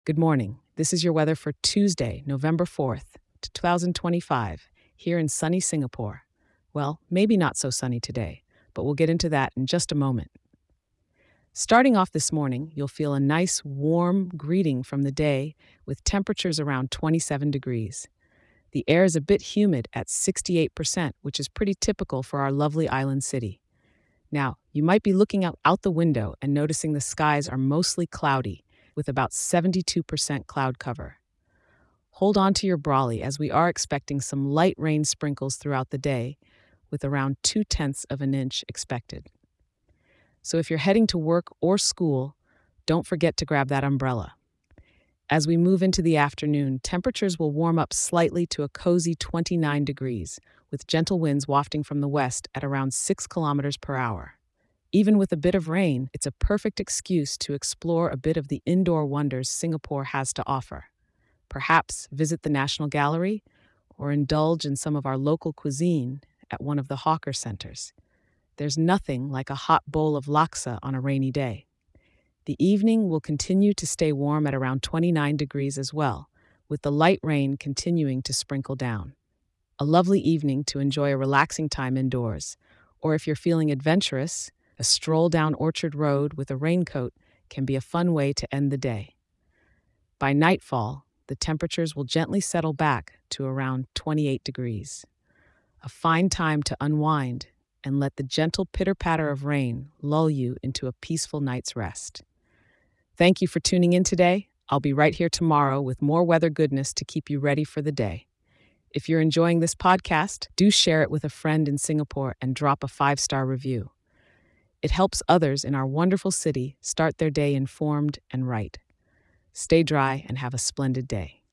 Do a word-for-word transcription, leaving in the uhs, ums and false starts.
Good morning. This is your weather for Tuesday, November fourth, two thousand twenty-five, here in sunny Singapore. Well, maybe not so sunny today, but we'll get into that in just a moment. Starting off this morning, you'll feel a nice, warm greeting from the day with temperatures around twenty-seven degrees. The air is a bit humid at sixty-eight percent, which is pretty typical for our lovely island city. Now, you might be looking out, out the window and noticing the skies are mostly cloudy, with about seventy-two percent cloud cover. Hold on to your brolly as we are expecting some light rain sprinkles throughout the day, with around two tenths of an inch expected. So if you're heading to work or school, don't forget to grab that umbrella. As we move into the afternoon, temperatures will warm up slightly to a cozy twenty-nine degrees, with gentle winds wafting from the west at around six kilometers per hour. Even with a bit of rain, it's a perfect excuse to explore a bit of the indoor wonders Singapore has to offer. Perhaps visit the National Gallery or indulge in some of our local cuisine at one of the hawker centers. There's nothing like a hot bowl of laksa on a rainy day. The evening will continue to stay warm at around twenty-nine degrees as well, with the light rain continuing to sprinkle down. A lovely evening to enjoy a relaxing time indoors, or if you're feeling adventurous, a stroll down Orchard Road with a raincoat can be a fun way to end the day. By nightfall, the temperatures will gently settle back to around twenty-eight degrees. A fine time to unwind and let the gentle pitter-patter of rain lull you into a peaceful night's rest. Thank you for tuning in today. I'll be right here tomorrow with more weather goodness to keep you ready for the day. If you're enjoying this podcast, do share it with a friend in Singapore and drop a five-star review. It helps others in our wonderful city start their day informed and right. Stay dry and have a splendid day.